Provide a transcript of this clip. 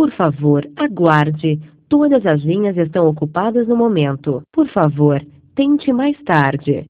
Por favor, aguarde. Todas as linhas estão ocupadas no momento. Por favor, tente mais tarde.